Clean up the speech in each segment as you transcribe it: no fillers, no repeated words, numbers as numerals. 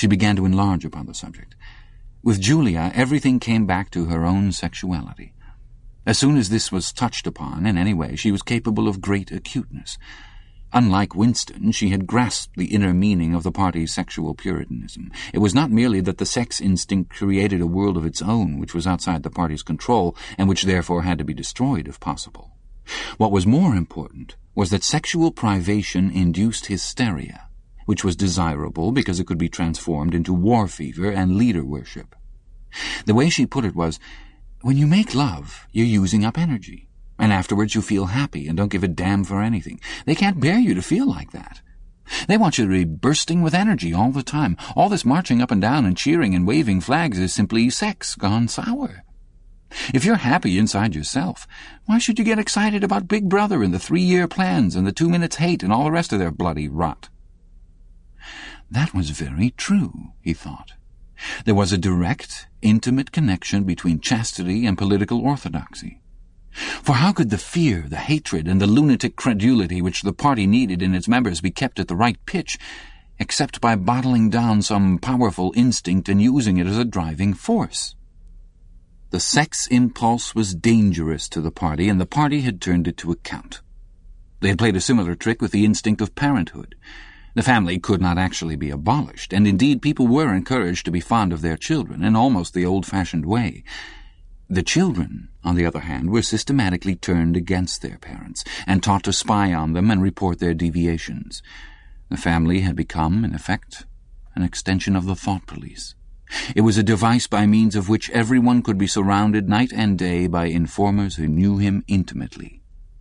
She began to enlarge upon the subject. With Julia, everything came back to her own sexuality. As soon as this was touched upon in any way, she was capable of great acuteness. Unlike Winston, she had grasped the inner meaning of the party's sexual puritanism. It was not merely that the sex instinct created a world of its own which was outside the party's control, and which therefore had to be destroyed if possible. What was more important was that sexual privation induced hysteria, which was desirable because it could be transformed into war fever and leader worship. The way she put it was, when you make love, you're using up energy, and afterwards you feel happy and don't give a damn for anything. They can't bear you to feel like that. They want you to be bursting with energy all the time. All this marching up and down and cheering and waving flags is simply sex gone sour. If you're happy inside yourself, why should you get excited about Big Brother and the 3-year plans and the 2 minutes hate and all the rest of their bloody rot? That was very true, he thought. There was a direct, intimate connection between chastity and political orthodoxy. For how could the fear, the hatred, and the lunatic credulity which the party needed in its members be kept at the right pitch, except by bottling down some powerful instinct and using it as a driving force? The sex impulse was dangerous to the party, and the party had turned it to account. They had played a similar trick with the instinct of parenthood. The family could not actually be abolished, and indeed people were encouraged to be fond of their children in almost the old-fashioned way. The children, on the other hand, were systematically turned against their parents, and taught to spy on them and report their deviations. The family had become, in effect, an extension of the thought police. It was a device by means of which everyone could be surrounded night and day by informers who knew him intimately.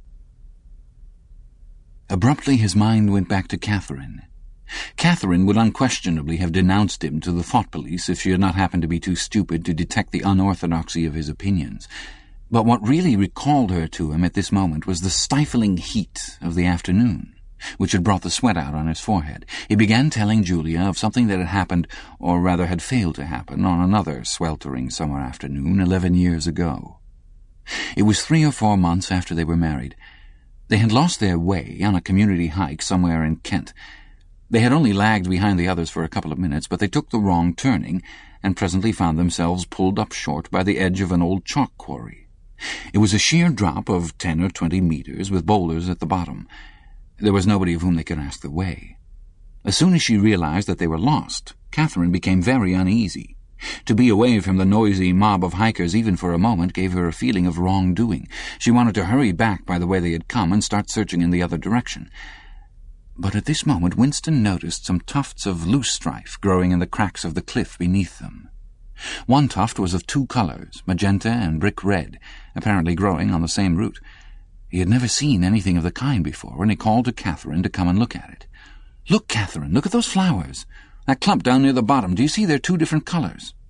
Abruptly his mind went back to Catherine. Catherine would unquestionably have denounced him to the thought police if she had not happened to be too stupid to detect the unorthodoxy of his opinions. But what really recalled her to him at this moment was the stifling heat of the afternoon, which had brought the sweat out on his forehead. He began telling Julia of something that had happened, or rather had failed to happen, on another sweltering summer afternoon 11 years ago. It was 3 or 4 months after they were married. They had lost their way on a community hike somewhere in Kent. They had only lagged behind the others for a couple of minutes, but they took the wrong turning, and presently found themselves pulled up short by the edge of an old chalk quarry. It was a sheer drop of 10 or 20 meters, with boulders at the bottom. There was nobody of whom they could ask the way. As soon as she realized that they were lost, Catherine became very uneasy. To be away from the noisy mob of hikers even for a moment gave her a feeling of wrongdoing. She wanted to hurry back by the way they had come and start searching in the other direction. But at this moment Winston noticed some tufts of loosestrife growing in the cracks of the cliff beneath them. One tuft was of 2 colors, magenta and brick red, apparently growing on the same root. He had never seen anything of the kind before, and he called to Catherine to come and look at it. "Look, Catherine, look at those flowers. That clump down near the bottom, do you see they're 2 different colors?"